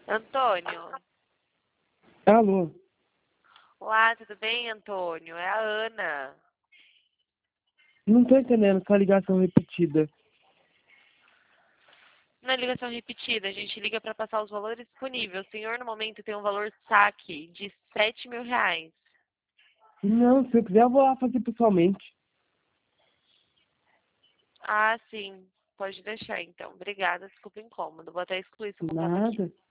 Antônio. Alô? Olá, tudo bem, Antônio? É a Ana. Não tô entendendo sua ligação repetida. Na ligação repetida, a gente liga para passar os valores disponíveis. O senhor, no momento, tem um valor saque de R$ 7.000. Não, se eu quiser eu vou lá fazer pessoalmente. Ah, sim. Pode deixar, então. Obrigada. Desculpa o incômodo. Vou até excluir seu contato aqui. Nada.